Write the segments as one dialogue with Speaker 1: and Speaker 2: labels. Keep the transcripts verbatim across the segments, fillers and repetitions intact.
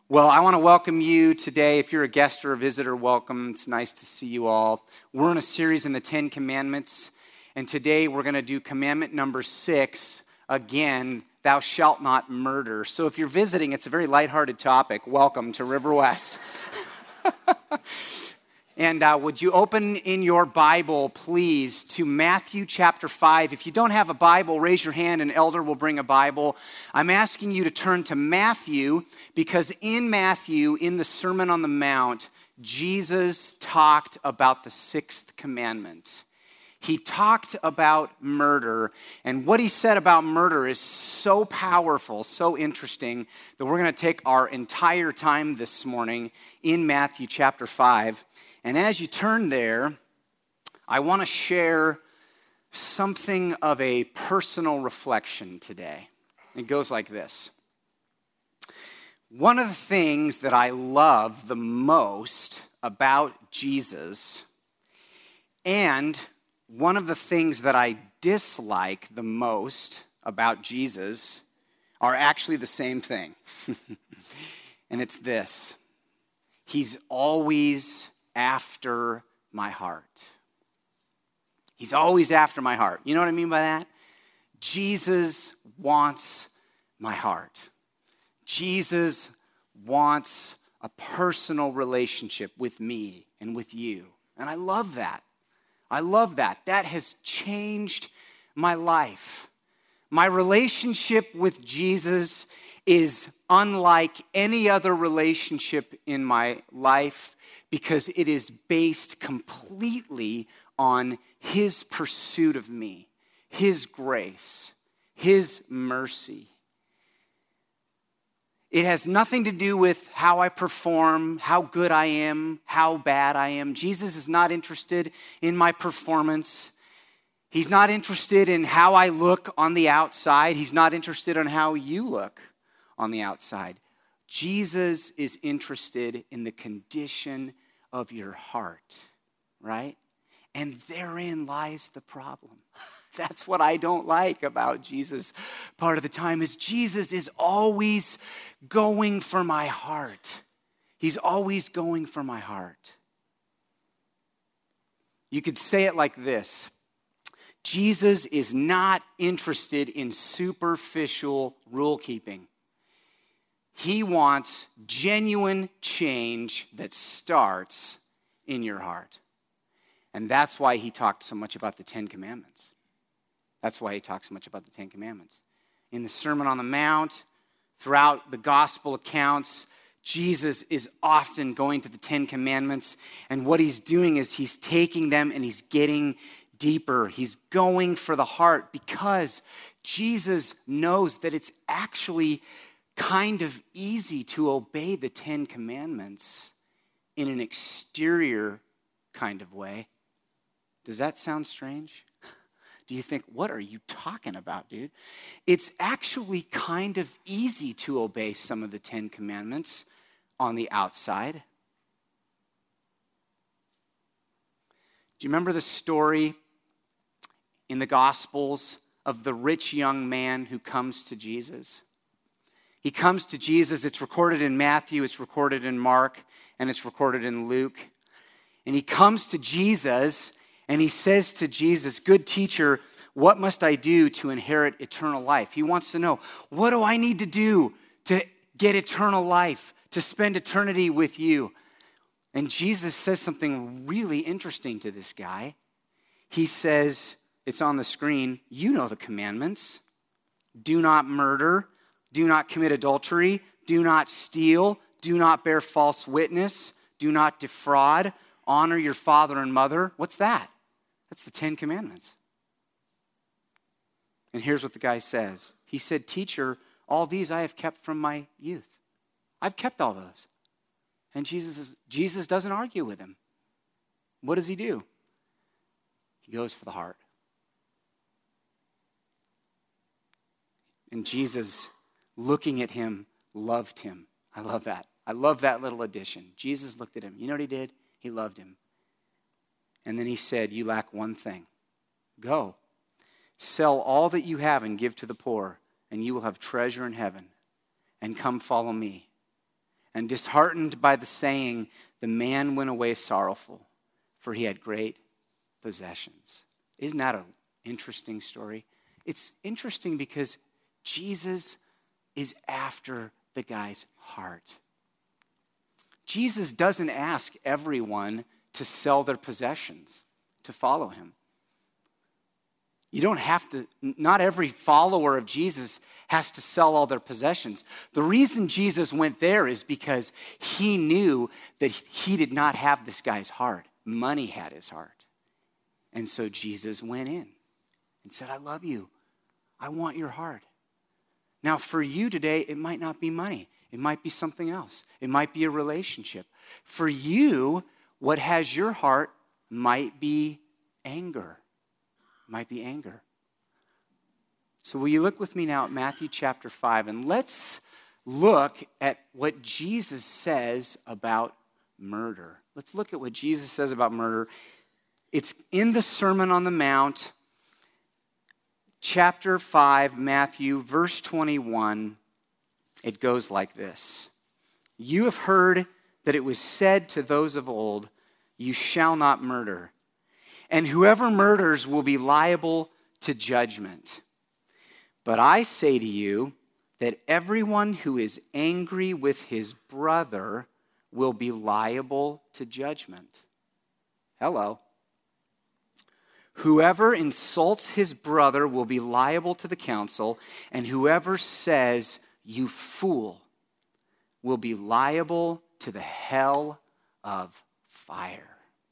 Speaker 1: Well, I want to welcome you today. If you're a guest or a visitor, welcome. It's nice to see you all. We're in a series in the Ten Commandments, and today we're going to do commandment number six, again, thou shalt not murder. So if you're visiting, it's a very lighthearted topic. Welcome to River West. And uh, would you open in your Bible, please, to Matthew chapter five. If you don't have a Bible, raise your hand. An elder will bring a Bible. I'm asking you to turn to Matthew because in Matthew, in the Sermon on the Mount, Jesus talked about the sixth commandment. He talked about murder, and what he said about murder is so powerful, so interesting, that we're going to take our entire time this morning in Matthew chapter five. And as you turn there, I want to share something of a personal reflection today. It goes like this. One of the things that I love the most about Jesus, and one of the things that I dislike the most about Jesus, are actually the same thing. And it's this. He's always after my heart. He's always after my heart. You know what I mean by that? Jesus wants my heart. Jesus wants a personal relationship with me and with you. And I love that. I love that. That has changed my life. My relationship with Jesus is unlike any other relationship in my life because it is based completely on his pursuit of me, his grace, his mercy. It has nothing to do with how I perform, how good I am, how bad I am. Jesus is not interested in my performance. He's not interested in how I look on the outside. He's not interested in how you look on the outside. Jesus is interested in the condition of your heart, right? And therein lies the problem. That's what I don't like about Jesus part of the time is Jesus is always going for my heart. He's always going for my heart. You could say it like this. Jesus is not interested in superficial rule keeping. He wants genuine change that starts in your heart. And that's why he talked so much about the Ten Commandments. That's why he talks so much about the Ten Commandments. In the Sermon on the Mount, throughout the gospel accounts, Jesus is often going to the Ten Commandments. And what he's doing is he's taking them and he's getting deeper. He's going for the heart because Jesus knows that it's actually kind of easy to obey the Ten Commandments in an exterior kind of way. Does that sound strange? Do you think, what are you talking about, dude? It's actually kind of easy to obey some of the Ten Commandments on the outside. Do you remember the story in the Gospels of the rich young man who comes to Jesus? He comes to Jesus. It's recorded in Matthew, it's recorded in Mark, and it's recorded in Luke. And he comes to Jesus, and he says to Jesus, "Good teacher, what must I do to inherit eternal life?" He wants to know, what do I need to do to get eternal life, to spend eternity with you? And Jesus says something really interesting to this guy. He says, it's on the screen, you know the commandments. Do not murder. Do not commit adultery. Do not steal. Do not bear false witness. Do not defraud. Honor your father and mother. What's that? That's the Ten Commandments. And here's what the guy says. He said, "Teacher, all these I have kept from my youth." I've kept all those. And Jesus is, Jesus doesn't argue with him. What does he do? He goes for the heart. And Jesus, looking at him, loved him. I love that. I love that little addition. Jesus looked at him. You know what he did? He loved him. And then he said, "You lack one thing. Go, sell all that you have and give to the poor, and you will have treasure in heaven. And come follow me." And disheartened by the saying, the man went away sorrowful, for he had great possessions. Isn't that an interesting story? It's interesting because Jesus is after the guy's heart. Jesus doesn't ask everyone to sell their possessions to follow him. You don't have to, not every follower of Jesus has to sell all their possessions. The reason Jesus went there is because he knew that he did not have this guy's heart. Money had his heart. And so Jesus went in and said, I love you. I want your heart. Now for you today, it might not be money. It might be something else. It might be a relationship. For you, what has your heart might be anger. Might be anger. So will you look with me now at Matthew chapter five, and let's look at what Jesus says about murder. Let's look at what Jesus says about murder. It's in the Sermon on the Mount, chapter five, Matthew, verse twenty-one. It goes like this. You have heard that it was said to those of old, you shall not murder. And whoever murders will be liable to judgment. But I say to you that everyone who is angry with his brother will be liable to judgment. Hello. Whoever insults his brother will be liable to the council, and whoever says, you fool, will be liable to the hell of fire.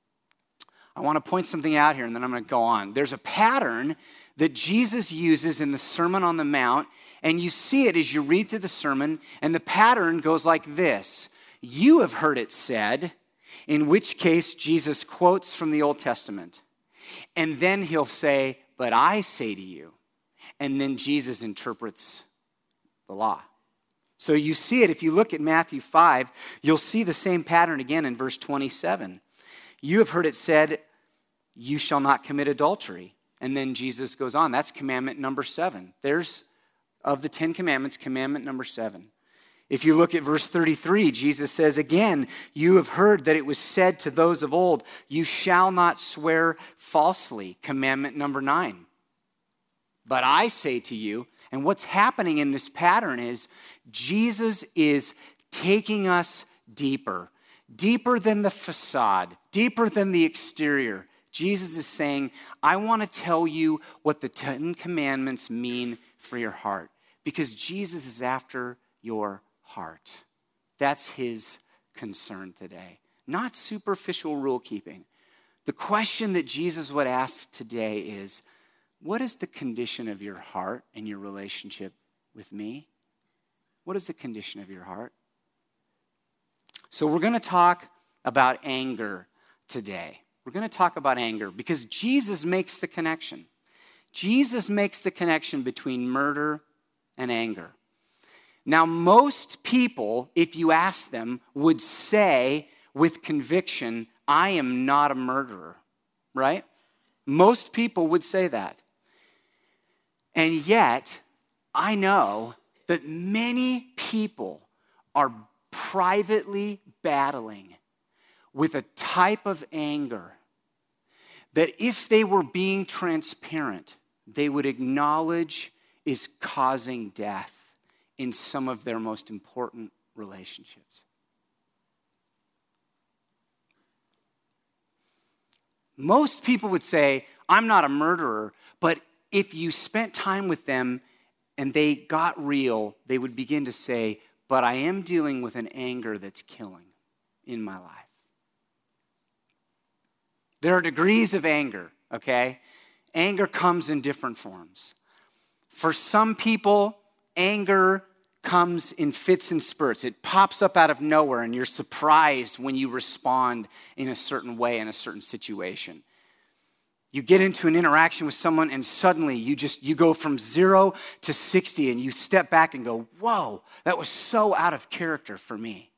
Speaker 1: I want to point something out here, and then I'm going to go on. There's a pattern that Jesus uses in the Sermon on the Mount, and you see it as you read through the sermon, and the pattern goes like this. You have heard it said, in which case Jesus quotes from the Old Testament. And then he'll say, but I say to you. And then Jesus interprets the law. So you see it, if you look at Matthew five, you'll see the same pattern again in verse twenty-seven. You have heard it said, you shall not commit adultery. And then Jesus goes on. That's commandment number seven. There's, of the Ten Commandments, commandment number seven. If you look at verse thirty-three, Jesus says, again, you have heard that it was said to those of old, you shall not swear falsely. Commandment number nine. But I say to you, and what's happening in this pattern is Jesus is taking us deeper. Deeper than the facade, deeper than the exterior. Jesus is saying, I want to tell you what the Ten Commandments mean for your heart. Because Jesus is after your heart. That's his concern today. Not superficial rule keeping. The question that Jesus would ask today is, what is the condition of your heart and your relationship with me? What is the condition of your heart? So we're going to talk about anger today. We're going to talk about anger because Jesus makes the connection. Jesus makes the connection between murder and anger. Now, most people, if you ask them, would say with conviction, I am not a murderer, right? Most people would say that. And yet, I know that many people are privately battling with a type of anger that if they were being transparent, they would acknowledge is causing death in some of their most important relationships. Most people would say, I'm not a murderer, but if you spent time with them and they got real, they would begin to say, but I am dealing with an anger that's killing in my life. There are degrees of anger, okay? Anger comes in different forms. For some people, anger comes in fits and spurts. It pops up out of nowhere and you're surprised when you respond in a certain way in a certain situation. You get into an interaction with someone and suddenly you just, you go from zero to sixty and you step back and go, whoa, that was so out of character for me.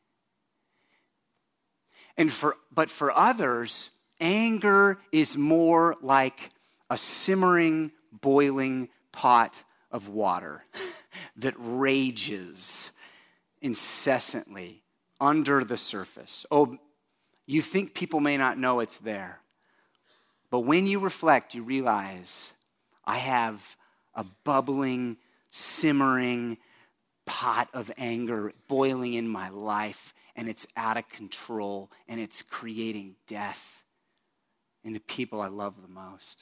Speaker 1: And for, but for others, anger is more like a simmering, boiling pot of water that rages incessantly under the surface. Oh, you think people may not know it's there. But when you reflect, you realize I have a bubbling, simmering pot of anger boiling in my life, and it's out of control, and it's creating death in the people I love the most.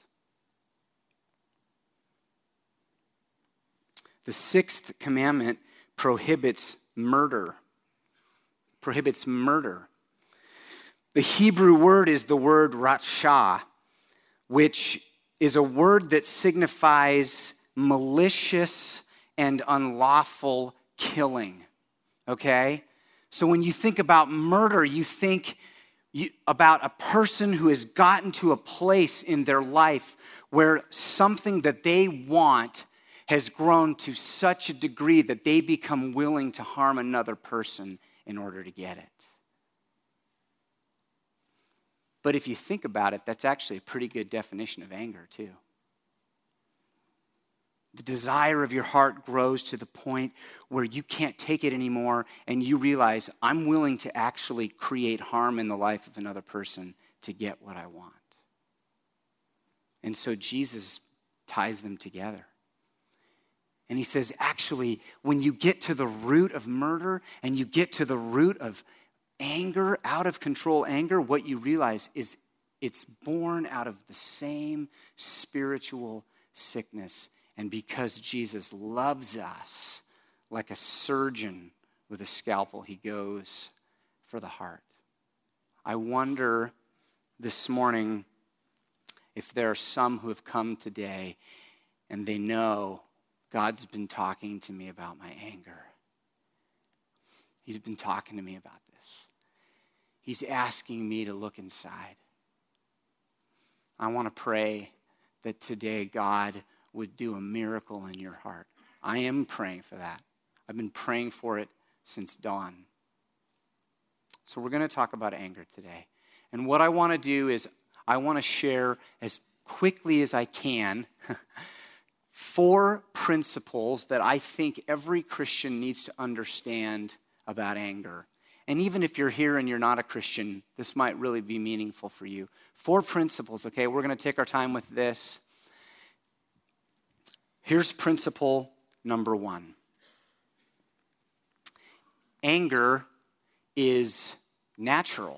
Speaker 1: The sixth commandment prohibits murder. Prohibits murder. The Hebrew word is the word ratsha, which is a word that signifies malicious and unlawful killing. Okay? So when you think about murder, you think you, about a person who has gotten to a place in their life where something that they want has grown to such a degree that they become willing to harm another person in order to get it. But if you think about it, that's actually a pretty good definition of anger, too. The desire of your heart grows to the point where you can't take it anymore, and you realize, I'm willing to actually create harm in the life of another person to get what I want. And so Jesus ties them together. And he says, actually, when you get to the root of murder and you get to the root of anger, out of control anger, what you realize is it's born out of the same spiritual sickness. And because Jesus loves us like a surgeon with a scalpel, he goes for the heart. I wonder this morning if there are some who have come today and they know God's been talking to me about my anger. He's been talking to me about this. He's asking me to look inside. I want to pray that today God would do a miracle in your heart. I am praying for that. I've been praying for it since dawn. So we're going to talk about anger today. And what I want to do is I want to share as quickly as I can four principles that I think every Christian needs to understand about anger. And even if you're here and you're not a Christian, this might really be meaningful for you. Four principles, okay? We're going to take our time with this. Here's principle number one. Anger is natural.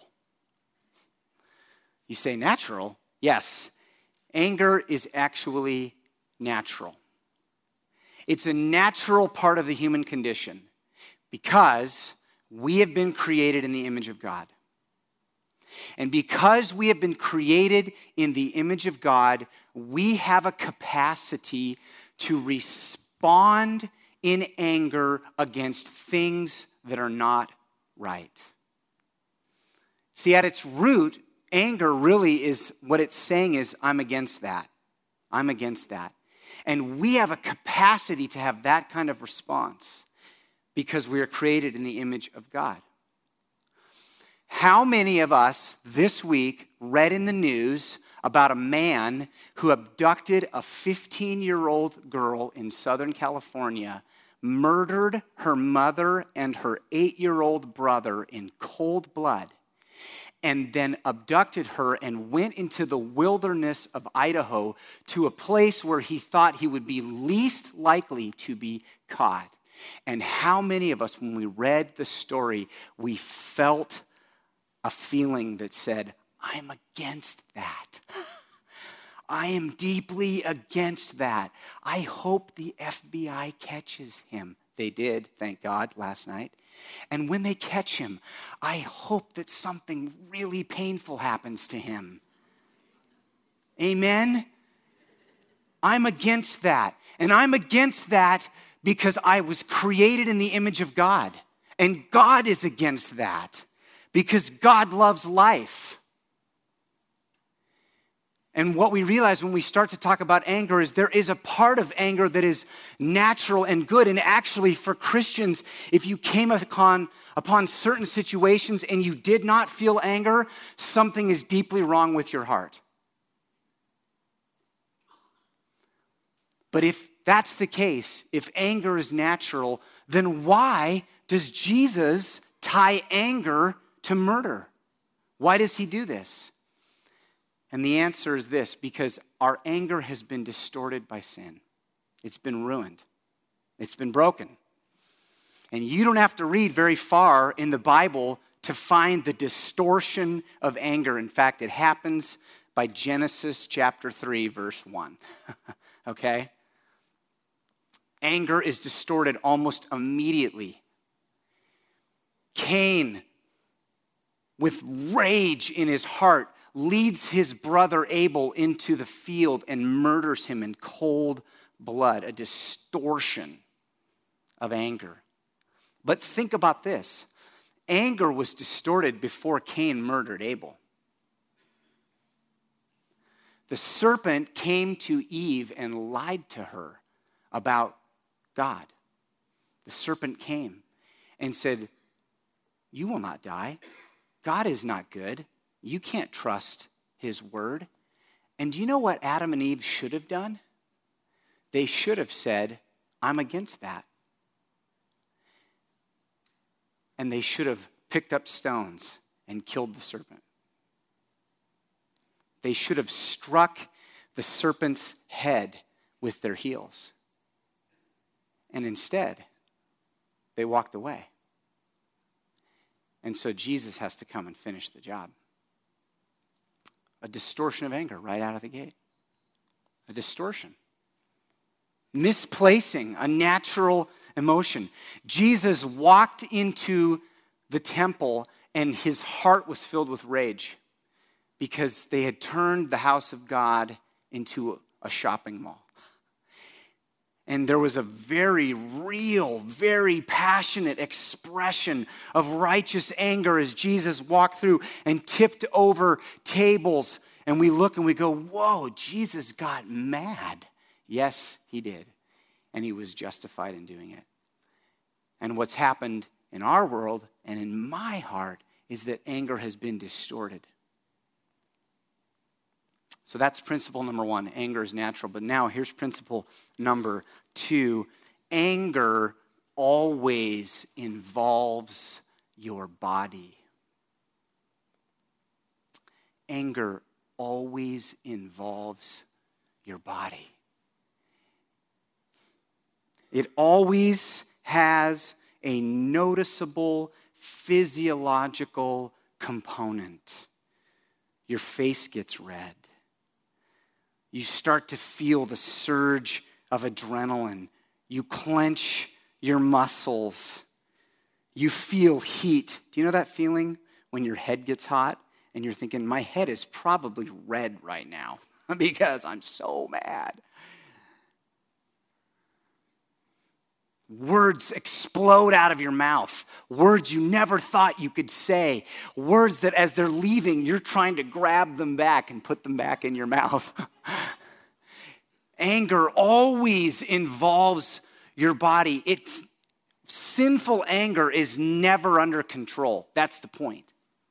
Speaker 1: You say natural? Yes. Anger is actually natural. It's a natural part of the human condition because we have been created in the image of God. And because we have been created in the image of God, we have a capacity to respond in anger against things that are not right. See, at its root, anger really is, what it's saying is, I'm against that. I'm against that. And we have a capacity to have that kind of response because we are created in the image of God. How many of us this week read in the news about a man who abducted a fifteen-year-old girl in Southern California, murdered her mother and her eight-year-old brother in cold blood, and then abducted her and went into the wilderness of Idaho to a place where he thought he would be least likely to be caught? And how many of us, when we read the story, we felt a feeling that said, I'm against that. I am deeply against that. I hope the F B I catches him. They did, thank God, last night. And when they catch him, I hope that something really painful happens to him. Amen? I'm against that. And I'm against that because I was created in the image of God. And God is against that because God loves life. And what we realize when we start to talk about anger is there is a part of anger that is natural and good. And actually, for Christians, if you came upon, upon certain situations and you did not feel anger, something is deeply wrong with your heart. But if that's the case, if anger is natural, then why does Jesus tie anger to murder? Why does he do this? And the answer is this: because our anger has been distorted by sin. It's been ruined. It's been broken. And you don't have to read very far in the Bible to find the distortion of anger. In fact, it happens by Genesis chapter three, verse one. Okay? Anger is distorted almost immediately. Cain, with rage in his heart, leads his brother Abel into the field and murders him in cold blood, a distortion of anger. But think about this. Anger was distorted before Cain murdered Abel. The serpent came to Eve and lied to her about God. The serpent came and said, "You will not die. God is not good. You can't trust his word." And do you know what Adam and Eve should have done? They should have said, "I'm against that." And they should have picked up stones and killed the serpent. They should have struck the serpent's head with their heels. And instead, they walked away. And so Jesus has to come and finish the job. A distortion of anger right out of the gate. A distortion. Misplacing a natural emotion. Jesus walked into the temple and his heart was filled with rage because they had turned the house of God into a shopping mall. And there was a very real, very passionate expression of righteous anger as Jesus walked through and tipped over tables. And we look and we go, whoa, Jesus got mad. Yes, he did. And he was justified in doing it. And what's happened in our world and in my heart is that anger has been distorted. So that's principle number one. Anger is natural. But now here's principle number two. Anger always involves your body. Anger always involves your body. It always has a noticeable physiological component. Your face gets red. You start to feel the surge of adrenaline. You clench your muscles. You feel heat. Do you know that feeling when your head gets hot and you're thinking, my head is probably red right now because I'm so mad? Words explode out of your mouth. Words you never thought you could say. Words that as they're leaving, you're trying to grab them back and put them back in your mouth. Anger always involves your body. It's sinful anger is never under control. That's the point.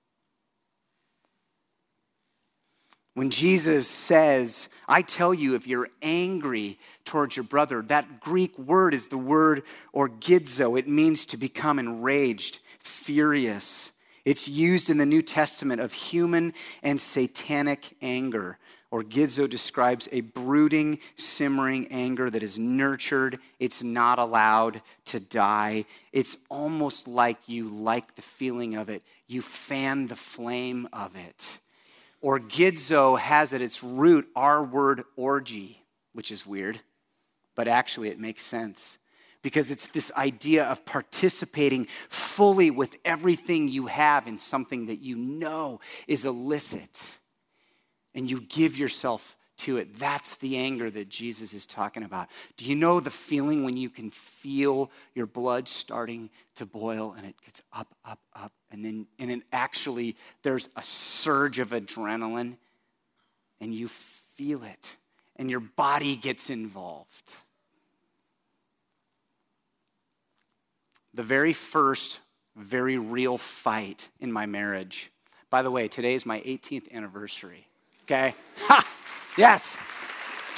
Speaker 1: When Jesus says, I tell you, if you're angry towards your brother, that Greek word is the word orgidzo. It means to become enraged, furious. It's used in the New Testament of human and satanic anger. Orgidzo describes a brooding, simmering anger that is nurtured. It's not allowed to die. It's almost like you like the feeling of it. You fan the flame of it. Orgidzo has at its root our word orgy, which is weird, but actually it makes sense because it's this idea of participating fully with everything you have in something that you know is illicit, and you give yourself to it. That's the anger that Jesus is talking about. Do you know the feeling when you can feel your blood starting to boil and it gets up, up, up, and then and then actually there's a surge of adrenaline and you feel it and your body gets involved. The very first, very real fight in my marriage. By the way, today is my eighteenth anniversary. Okay? Ha! Yes.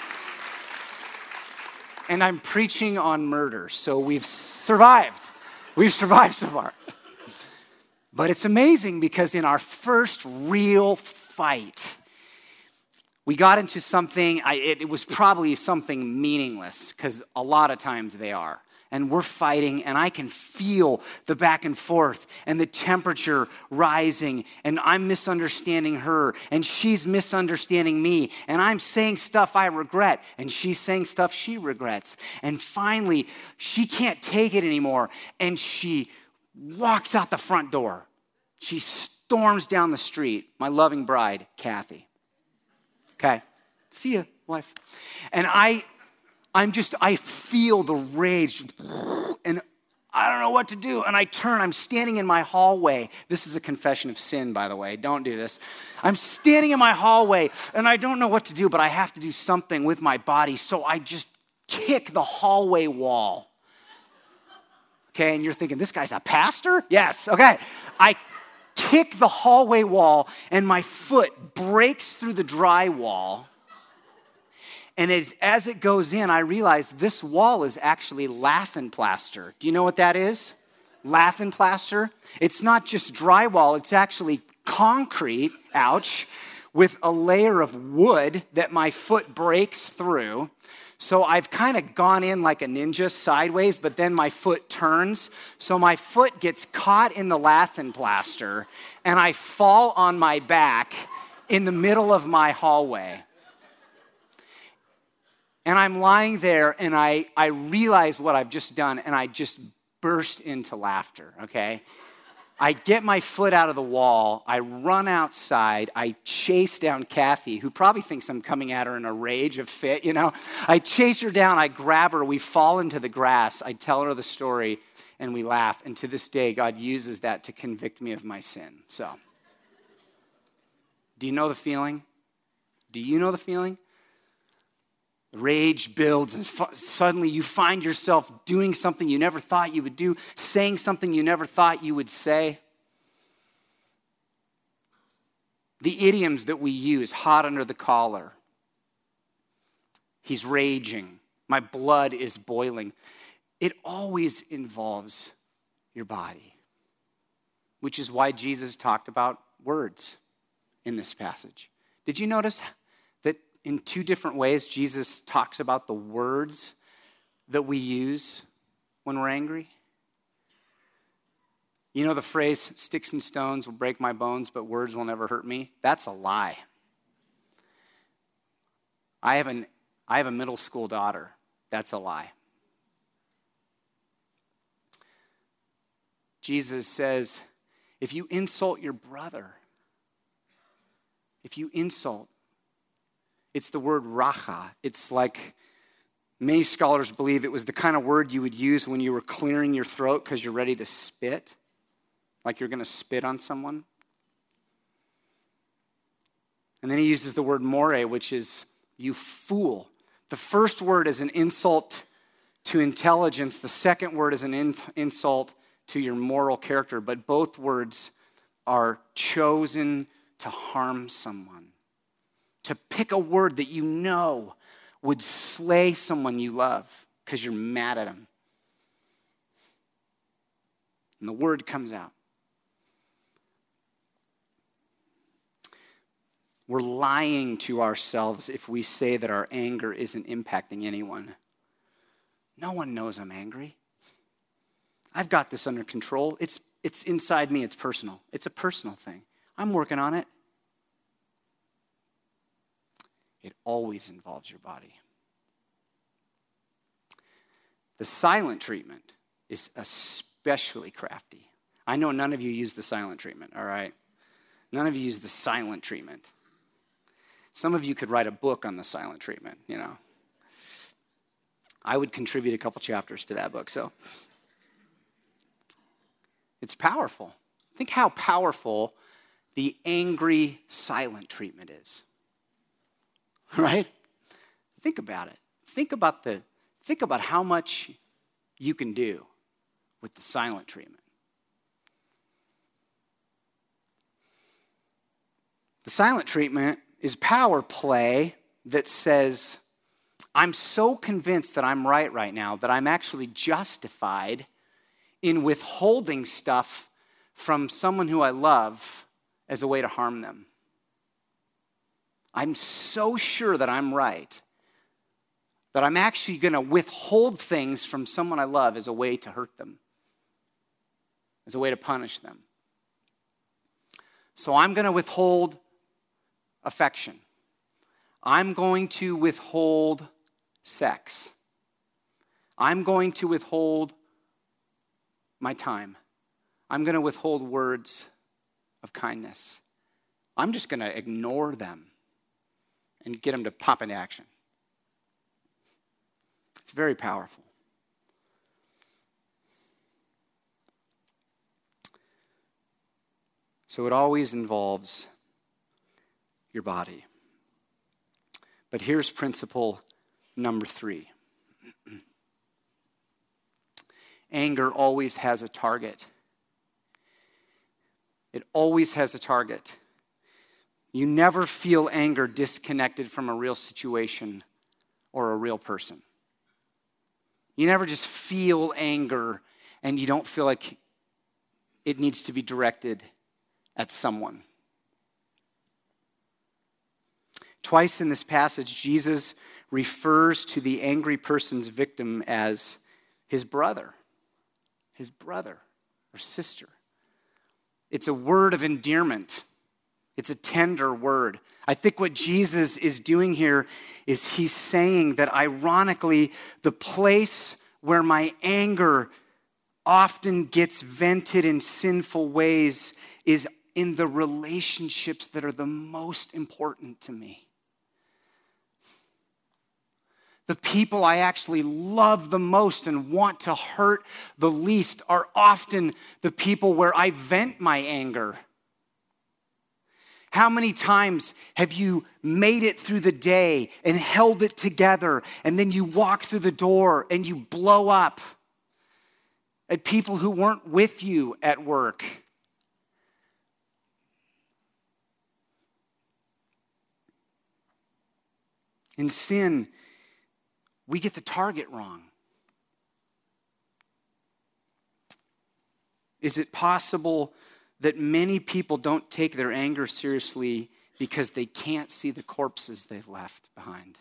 Speaker 1: And I'm preaching on murder, so we've survived. We've survived so far. But it's amazing because in our first real fight, we got into something, I, it, it was probably something meaningless, because a lot of times they are. And we're fighting, and I can feel the back and forth and the temperature rising, and I'm misunderstanding her, and she's misunderstanding me, and I'm saying stuff I regret, and she's saying stuff she regrets. And finally, she can't take it anymore, and she walks out the front door. She storms down the street, my loving bride, Kathy. Okay, see ya, wife. And I... I'm just, I feel the rage, and I don't know what to do. And I turn, I'm standing in my hallway. This is a confession of sin, by the way. Don't do this. I'm standing in my hallway, and I don't know what to do, but I have to do something with my body. So I just kick the hallway wall. Okay, and you're thinking, this guy's a pastor? Yes, okay. I kick the hallway wall, and my foot breaks through the drywall. And as, as it goes in, I realize this wall is actually lath and plaster. Do you know what that is? Lath and plaster. It's not just drywall, it's actually concrete, ouch, with a layer of wood that my foot breaks through. So I've kind of gone in like a ninja sideways, but then my foot turns. So my foot gets caught in the lath and plaster, and I fall on my back in the middle of my hallway. And I'm lying there, and I, I realize what I've just done, and I just burst into laughter, okay? I get my foot out of the wall. I run outside. I chase down Kathy, who probably thinks I'm coming at her in a rage of fit, you know? I chase her down. I grab her. We fall into the grass. I tell her the story, and we laugh. And to this day, God uses that to convict me of my sin. So, do you know the feeling? Do you know the feeling? The rage builds, and f- suddenly you find yourself doing something you never thought you would do, saying something you never thought you would say. The idioms that we use, hot under the collar. He's raging. My blood is boiling. It always involves your body, which is why Jesus talked about words in this passage. Did you notice that in two different ways, Jesus talks about the words that we use when we're angry? You know the phrase, sticks and stones will break my bones, but words will never hurt me? That's a lie. I have, an, I have a middle school daughter. That's a lie. Jesus says, if you insult your brother, if you insult, it's the word racha. It's like, many scholars believe it was the kind of word you would use when you were clearing your throat because you're ready to spit, like you're going to spit on someone. And then he uses the word more, which is you fool. The first word is an insult to intelligence. The second word is an in- insult to your moral character. But both words are chosen to harm someone. To pick a word that you know would slay someone you love because you're mad at them. And the word comes out. We're lying to ourselves if we say that our anger isn't impacting anyone. No one knows I'm angry. I've got this under control. It's, it's inside me. It's personal. It's a personal thing. I'm working on it. It always involves your body. The silent treatment is especially crafty. I know none of you use the silent treatment, all right? None of you use the silent treatment. Some of you could write a book on the silent treatment, you know. I would contribute a couple chapters to that book, so. It's powerful. Think how powerful the angry silent treatment is. Right? Think about it. Think about the think about how much you can do with the silent treatment. The silent treatment is power play that says, I'm so convinced that I'm right right now that I'm actually justified in withholding stuff from someone who I love as a way to harm them. I'm so sure that I'm right, that I'm actually going to withhold things from someone I love as a way to hurt them, as a way to punish them. So I'm going to withhold affection. I'm going to withhold sex. I'm going to withhold my time. I'm going to withhold words of kindness. I'm just going to ignore them and get them to pop into action. It's very powerful. So it always involves your body. But here's principle number three. Anger always has a target. It always has a target. You never feel anger disconnected from a real situation or a real person. You never just feel anger and you don't feel like it needs to be directed at someone. Twice in this passage, Jesus refers to the angry person's victim as his brother, his brother or sister. It's a word of endearment. It's a tender word. I think what Jesus is doing here is he's saying that ironically, the place where my anger often gets vented in sinful ways is in the relationships that are the most important to me. The people I actually love the most and want to hurt the least are often the people where I vent my anger. How many times have you made it through the day and held it together, and then you walk through the door and you blow up at people who weren't with you at work? In sin, we get the target wrong. Is it possible that many people don't take their anger seriously because they can't see the corpses they've left behind?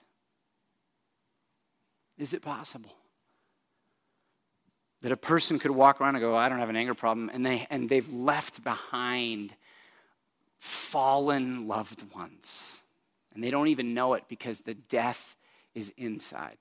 Speaker 1: Is it possible that a person could walk around and go, I don't have an anger problem, and they and they've left behind fallen loved ones, and they don't even know it because the death is inside?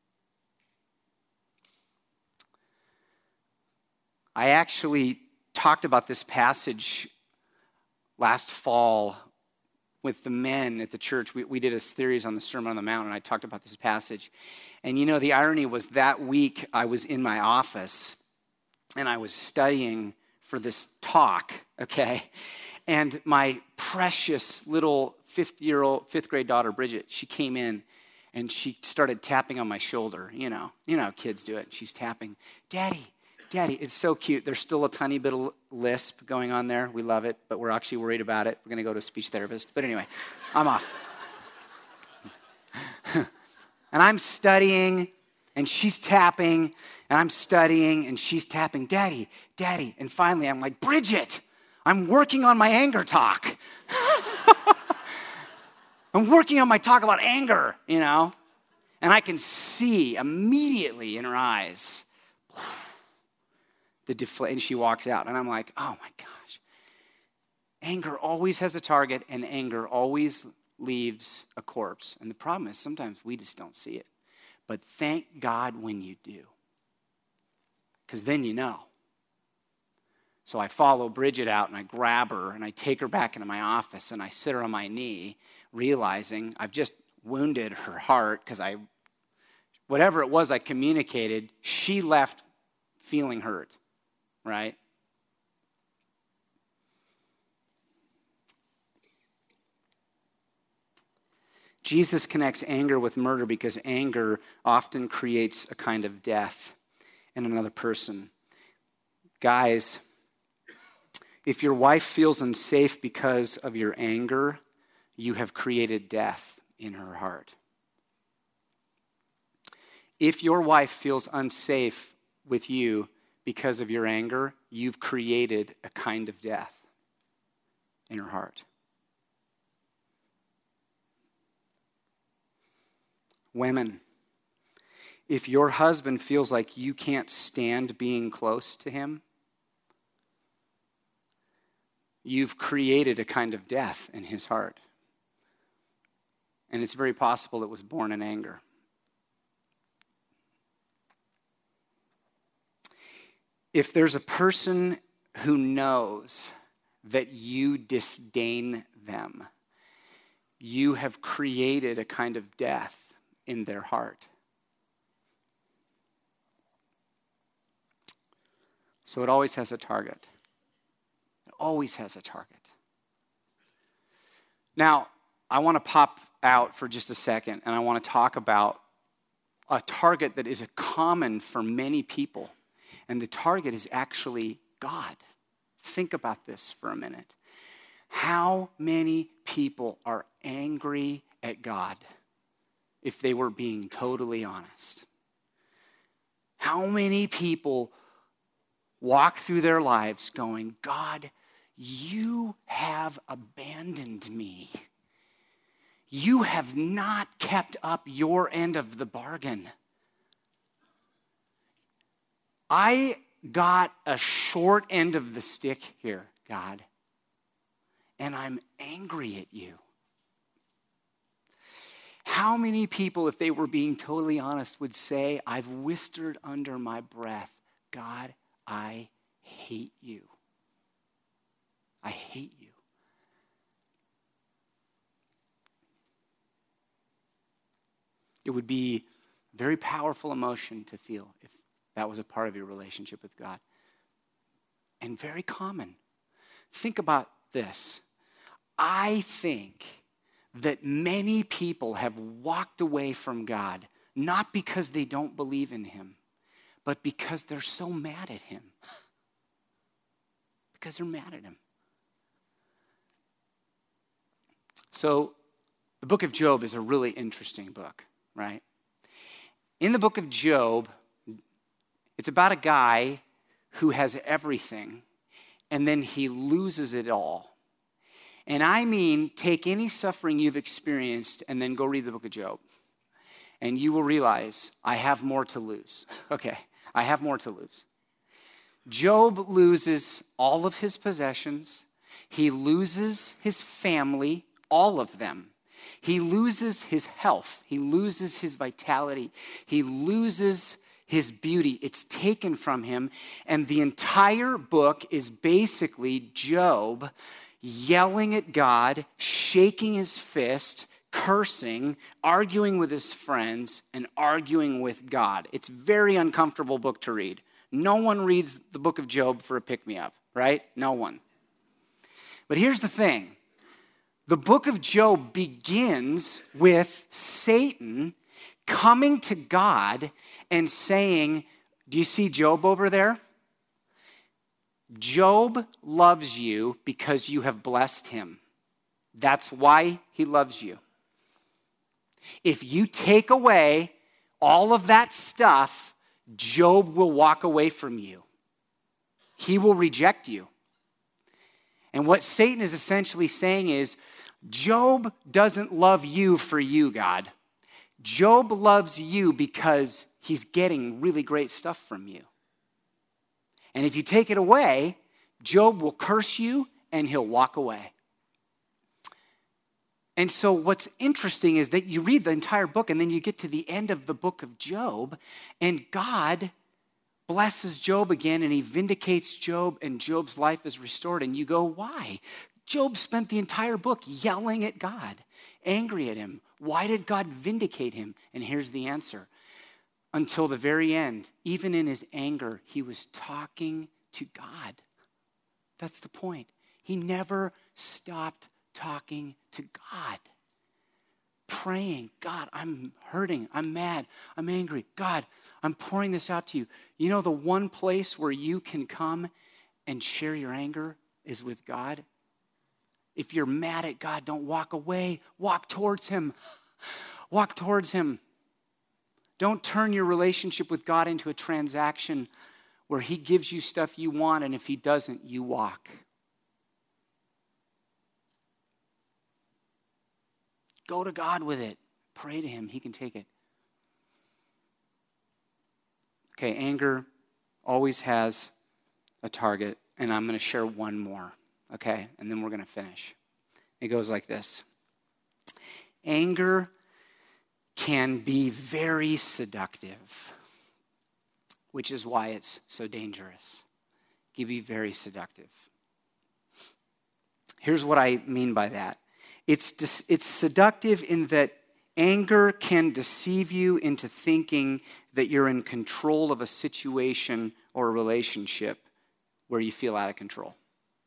Speaker 1: I actually talked about this passage last fall with the men at the church. We, we did a series on the Sermon on the Mount, and I talked about this passage. And you know, the irony was that week I was in my office, and I was studying for this talk, okay? And my precious little fifth-year-old, fifth-grade daughter, Bridget, she came in, and she started tapping on my shoulder. You know, you know how kids do it. She's tapping, Daddy, Daddy, it's so cute. There's still a tiny bit of lisp going on there. We love it, but we're actually worried about it. We're going to go to a speech therapist. But anyway, I'm off. And I'm studying, and she's tapping, and I'm studying, and she's tapping, Daddy, Daddy. And finally, I'm like, Bridget, I'm working on my anger talk. I'm working on my talk about anger, you know? And I can see immediately in her eyes, the deflate, and she walks out, and I'm like, oh my gosh. Anger always has a target, and anger always leaves a corpse. And the problem is sometimes we just don't see it. But thank God when you do, because then you know. So I follow Bridget out, and I grab her, and I take her back into my office, and I sit her on my knee, realizing I've just wounded her heart, because I, whatever it was I communicated, she left feeling hurt. Right? Jesus connects anger with murder because anger often creates a kind of death in another person. Guys, if your wife feels unsafe because of your anger, you have created death in her heart. If your wife feels unsafe with you because of your anger, you've created a kind of death in her heart. Women, if your husband feels like you can't stand being close to him, you've created a kind of death in his heart. And it's very possible it was born in anger. If there's a person who knows that you disdain them, you have created a kind of death in their heart. So it always has a target. It always has a target. Now, I want to pop out for just a second, and I want to talk about a target that is a common for many people. And the target is actually God. Think about this for a minute. How many people are angry at God if they were being totally honest? How many people walk through their lives going, God, you have abandoned me. You have not kept up your end of the bargain. I got a short end of the stick here, God, and I'm angry at you. How many people, if they were being totally honest, would say, I've whispered under my breath, God, I hate you. I hate you. It would be a very powerful emotion to feel if that was a part of your relationship with God. And very common. Think about this. I think that many people have walked away from God, not because they don't believe in him, but because they're so mad at him. Because they're mad at him. So, the book of Job is a really interesting book, right? In the book of Job, it's about a guy who has everything, and then he loses it all. And I mean, take any suffering you've experienced and then go read the book of Job. And you will realize, I have more to lose. Okay, I have more to lose. Job loses all of his possessions. He loses his family, all of them. He loses his health. He loses his vitality. He loses his beauty. It's taken from him. And the entire book is basically Job yelling at God, shaking his fist, cursing, arguing with his friends, and arguing with God. It's a very uncomfortable book to read. No one reads the book of Job for a pick-me-up, right? No one. But here's the thing. The book of Job begins with Satan coming to God and saying, do you see Job over there? Job loves you because you have blessed him. That's why he loves you. If you take away all of that stuff, Job will walk away from you. He will reject you. And what Satan is essentially saying is, Job doesn't love you for you, God. Job loves you because he's getting really great stuff from you. And if you take it away, Job will curse you and he'll walk away. And so what's interesting is that you read the entire book and then you get to the end of the book of Job and God blesses Job again and he vindicates Job and Job's life is restored. And you go, why? Job spent the entire book yelling at God, angry at him. Why did God vindicate him? And here's the answer. Until the very end, even in his anger, he was talking to God. That's the point. He never stopped talking to God. Praying, God, I'm hurting, I'm mad, I'm angry. God, I'm pouring this out to you. You know the one place where you can come and share your anger is with God? If you're mad at God, don't walk away. Walk towards him. Walk towards him. Don't turn your relationship with God into a transaction where he gives you stuff you want, and if he doesn't, you walk. Go to God with it. Pray to him. He can take it. Okay, anger always has a target, and I'm going to share one more, okay? And then we're going to finish. It goes like this. Anger can be very seductive, which is why it's so dangerous. It can be very seductive. Here's what I mean by that. It's dis- it's seductive in that anger can deceive you into thinking that you're in control of a situation or a relationship where you feel out of control.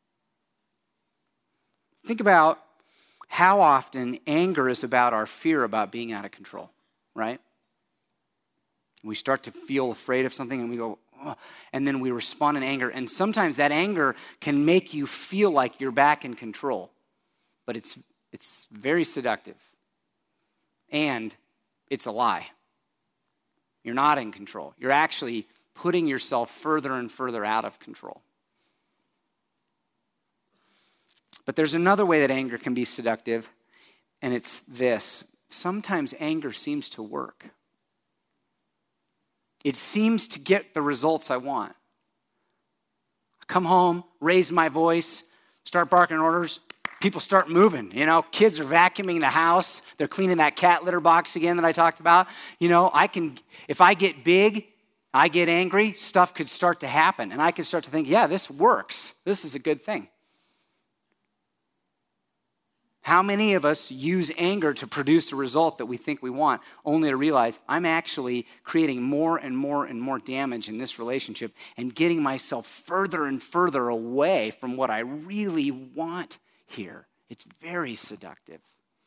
Speaker 1: Think about how often anger is about our fear about being out of control, right? We start to feel afraid of something and we go, oh, and then we respond in anger. And sometimes that anger can make you feel like you're back in control. But it's it's very seductive. And it's a lie. You're not in control. You're actually putting yourself further and further out of control. But there's another way that anger can be seductive, and it's this. Sometimes anger seems to work. It seems to get the results I want. I come home, raise my voice, start barking orders, people start moving. You know, kids are vacuuming the house. They're cleaning that cat litter box again that I talked about. You know, I can, if I get big, I get angry, stuff could start to happen. And I can start to think, yeah, this works. This is a good thing. How many of us use anger to produce a result that we think we want, only to realize I'm actually creating more and more and more damage in this relationship and getting myself further and further away from what I really want here? It's very seductive.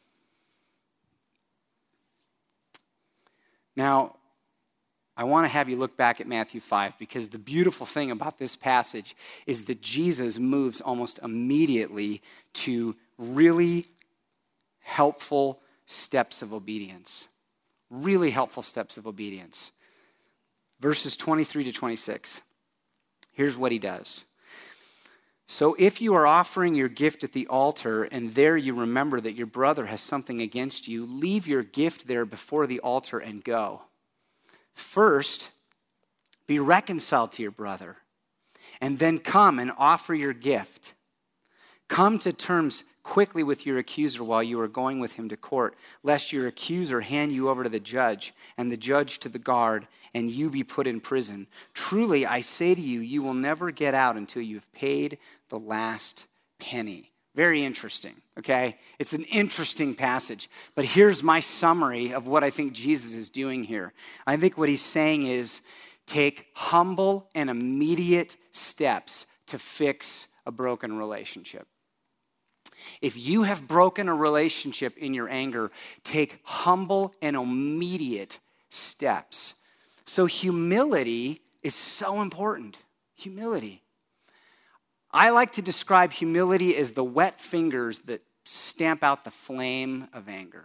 Speaker 1: Now, I want to have you look back at Matthew five, because the beautiful thing about this passage is that Jesus moves almost immediately to really helpful steps of obedience. Really helpful steps of obedience. Verses twenty-three to twenty-six. Here's what he does. So if you are offering your gift at the altar and there you remember that your brother has something against you, leave your gift there before the altar and go. First, be reconciled to your brother, and then come and offer your gift. Come to terms quickly with your accuser while you are going with him to court, lest your accuser hand you over to the judge, and the judge to the guard, and you be put in prison. Truly, I say to you, you will never get out until you've paid the last penny. Very interesting, okay? It's an interesting passage. But here's my summary of what I think Jesus is doing here. I think what he's saying is take humble and immediate steps to fix a broken relationship. If you have broken a relationship in your anger, take humble and immediate steps. So humility is so important. Humility. I like to describe humility as the wet fingers that stamp out the flame of anger.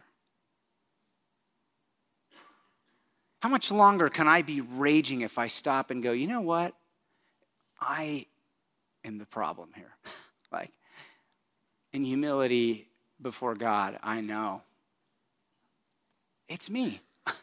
Speaker 1: How much longer can I be raging if I stop and go, you know what? I am the problem here. Like, in humility before God, I know it's me.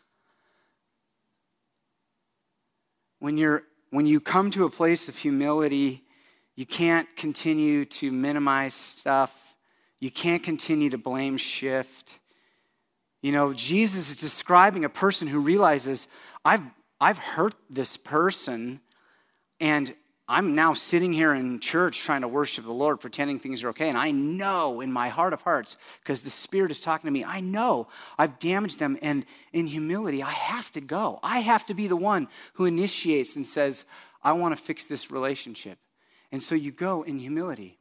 Speaker 1: When you're when you come to a place of humility, you can't continue to minimize stuff. You can't continue to blame shift. You know, Jesus is describing a person who realizes, I've I've hurt this person, and I'm now sitting here in church trying to worship the Lord, pretending things are okay. And I know in my heart of hearts, because the Spirit is talking to me, I know I've damaged them. And in humility, I have to go. I have to be the one who initiates and says, I want to fix this relationship. And so you go in humility.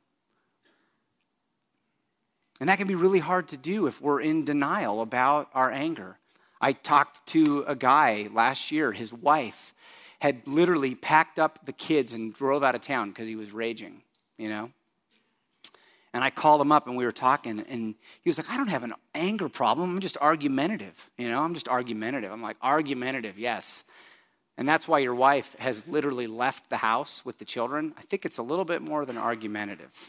Speaker 1: And that can be really hard to do if we're in denial about our anger. I talked to a guy last year, his wife had literally packed up the kids and drove out of town because he was raging, you know? And I called him up and we were talking, and he was like, I don't have an anger problem. I'm just argumentative, you know? I'm just argumentative. I'm like, argumentative, yes. and that's why your wife has literally left the house with the children, I think it's a little bit more than argumentative.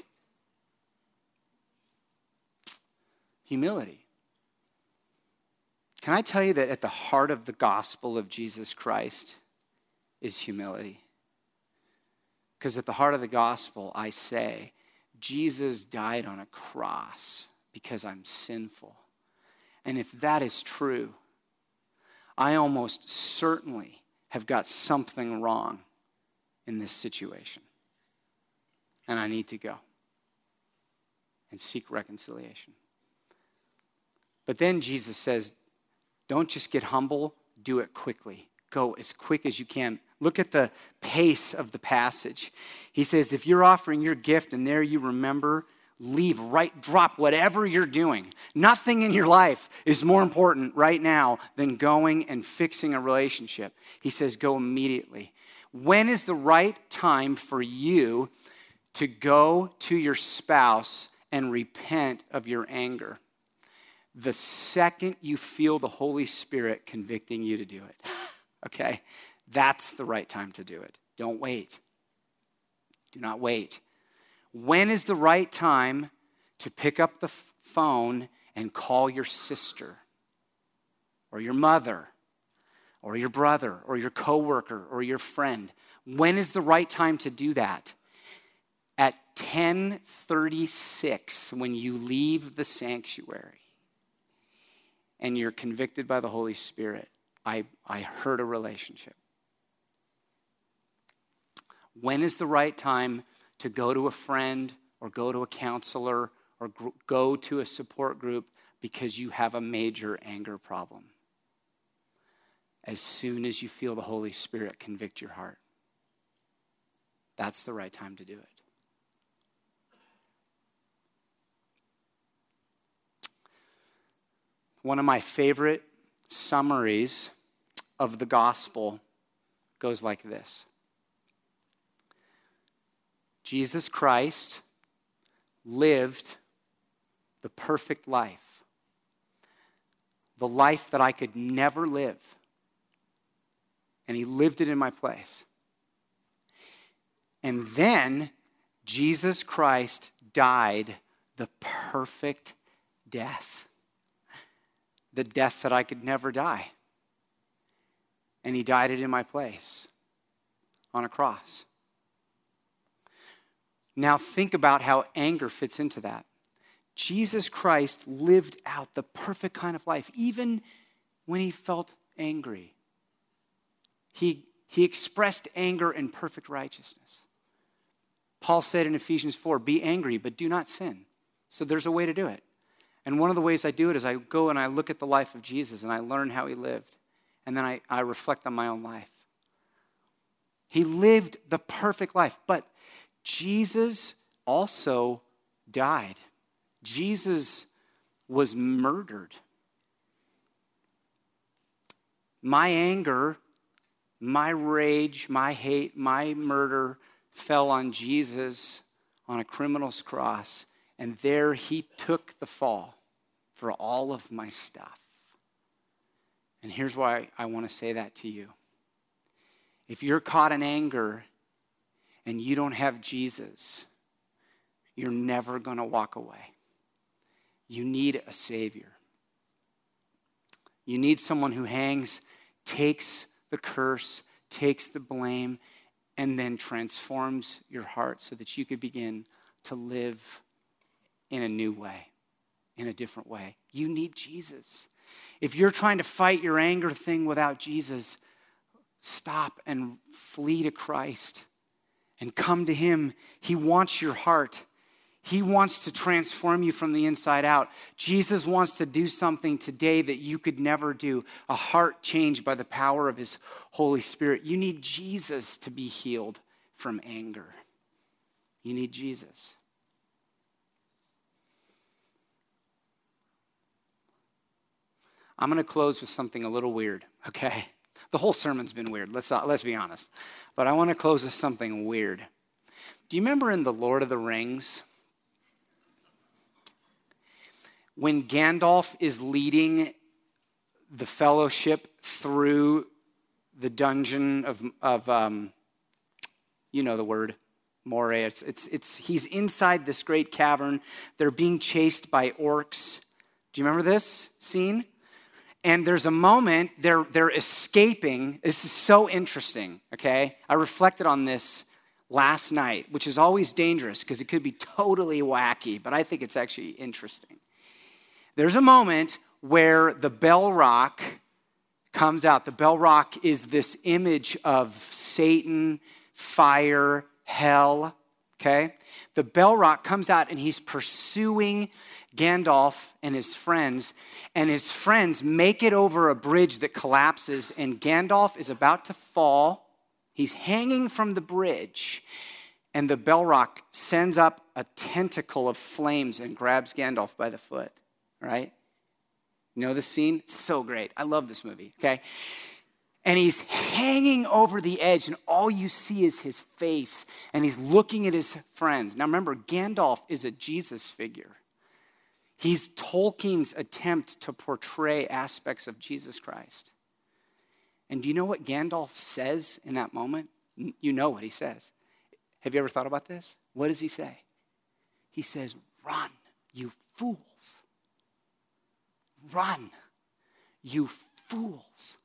Speaker 1: Humility. Can I tell you that at the heart of the gospel of Jesus Christ is humility? Because at the heart of the gospel, I say, Jesus died on a cross because I'm sinful. And if that is true, I almost certainly have got something wrong in this situation. And I need to go and seek reconciliation. But then Jesus says, don't just get humble, do it quickly. Go as quick as you can. Look at the pace of the passage. He says, if you're offering your gift and there you remember, leave, right, drop whatever you're doing. Nothing in your life is more important right now than going and fixing a relationship. He says, go immediately. When is the right time for you to go to your spouse and repent of your anger? The second you feel the Holy Spirit convicting you to do it. Okay? That's the right time to do it. Don't wait. Do not wait. When is the right time to pick up the f- phone and call your sister or your mother or your brother or your coworker or your friend? When is the right time to do that? At ten thirty-six, when you leave the sanctuary and you're convicted by the Holy Spirit, I, I hurt a relationship. When is the right time to go to a friend or go to a counselor or gr- go to a support group because you have a major anger problem? As soon as you feel the Holy Spirit convict your heart. That's the right time to do it. One of my favorite summaries of the gospel goes like this. Jesus Christ lived the perfect life, the life that I could never live, and he lived it in my place. And then Jesus Christ died the perfect death, the death that I could never die. And he died it in my place on a cross. Now think about how anger fits into that. Jesus Christ lived out the perfect kind of life, even when he felt angry. He, he expressed anger in perfect righteousness. Paul said in Ephesians four, be angry, but do not sin. So there's a way to do it. And one of the ways I do it is I go and I look at the life of Jesus and I learn how he lived. And then I, I reflect on my own life. He lived the perfect life, but Jesus also died. Jesus was murdered. My anger, my rage, my hate, my murder fell on Jesus on a criminal's cross, and there he took the fall for all of my stuff. And here's why I want to say that to you. If you're caught in anger and you don't have Jesus, you're never going to walk away. You need a Savior. You need someone who hangs, takes the curse, takes the blame, and then transforms your heart so that you could begin to live in a new way, in a different way. You need Jesus. If you're trying to fight your anger thing without Jesus, stop and flee to Christ and come to him. He wants your heart. He wants to transform you from the inside out. Jesus wants to do something today that you could never do, a heart changed by the power of his Holy Spirit. You need Jesus to be healed from anger. You need Jesus. I'm going to close with something a little weird, okay? The whole sermon's been weird, let's, uh, let's be honest. But I want to close with something weird. Do you remember in The Lord of the Rings, when Gandalf is leading the fellowship through the dungeon of, of um, you know the word, Moria. It's, it's, it's, he's inside this great cavern. They're being chased by orcs. Do you remember this scene? And there's a moment, they're, they're escaping. This is so interesting, okay? I reflected on this last night, which is always dangerous because it could be totally wacky, but I think it's actually interesting. There's a moment where the bell rock comes out. The bell rock is this image of Satan, fire, hell, okay? The bell rock comes out and he's pursuing Gandalf and his friends, and his friends make it over a bridge that collapses, and Gandalf is about to fall. He's hanging from the bridge, and the bell rock sends up a tentacle of flames and grabs Gandalf by the foot, right? You know the scene? It's so great. I love this movie, okay? And he's hanging over the edge, and all you see is his face, and he's looking at his friends. Now remember, Gandalf is a Jesus figure. He's Tolkien's attempt to portray aspects of Jesus Christ. And do you know what Gandalf says in that moment? You know what he says. Have you ever thought about this? What does he say? He says, "Run, you fools. Run, you fools."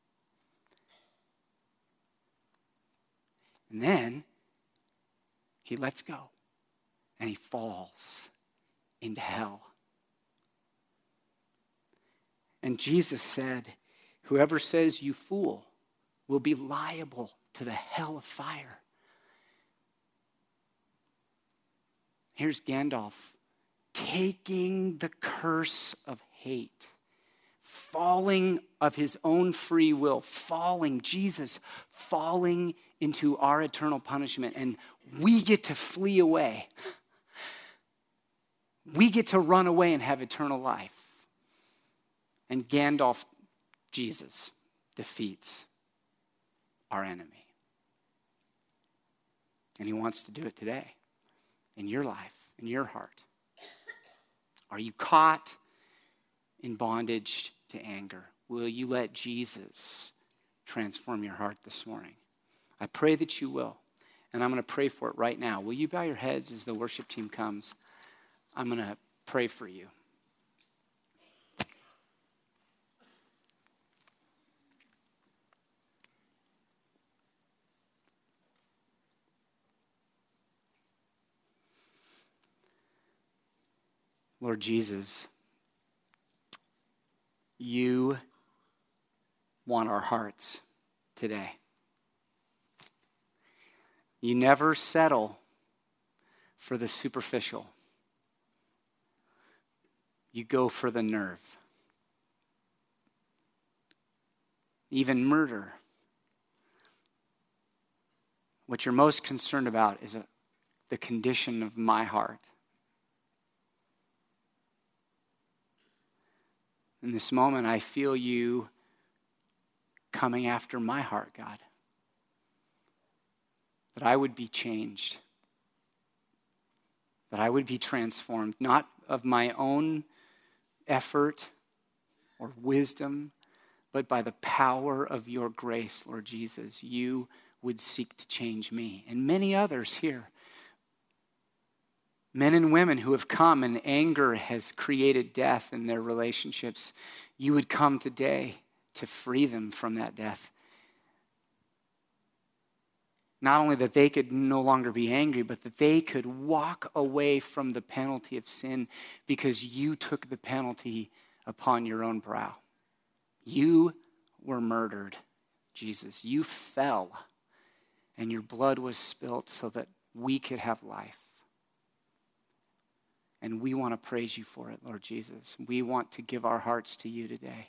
Speaker 1: And then he lets go and he falls into hell. And Jesus said, whoever says you fool will be liable to the hell of fire. Here's Gandalf taking the curse of hate, falling of his own free will, falling, Jesus falling into our eternal punishment, and we get to flee away. We get to run away and have eternal life. And Gandalf, Jesus, defeats our enemy. And he wants to do it today, in your life, in your heart. Are you caught in bondage to anger? Will you let Jesus transform your heart this morning? I pray that you will. And I'm going to pray for it right now. Will you bow your heads as the worship team comes? I'm going to pray for you. Lord Jesus, you want our hearts today. You never settle for the superficial. You go for the nerve. Even murder. What you're most concerned about is a, the condition of my heart. In this moment, I feel you coming after my heart, God. That I would be changed. That I would be transformed, not of my own effort or wisdom, but by the power of your grace, Lord Jesus. You would seek to change me and many others here. Men and women who have come and anger has created death in their relationships. You would come today to free them from that death. Not only that they could no longer be angry, but that they could walk away from the penalty of sin because you took the penalty upon your own brow. You were murdered, Jesus. You fell, and your blood was spilt so that we could have life. And we want to praise you for it, Lord Jesus. We want to give our hearts to you today.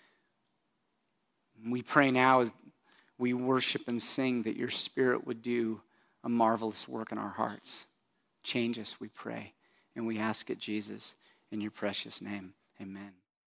Speaker 1: We pray now as we worship and sing that your Spirit would do a marvelous work in our hearts. Change us, we pray. And we ask it, Jesus, in your precious name. Amen.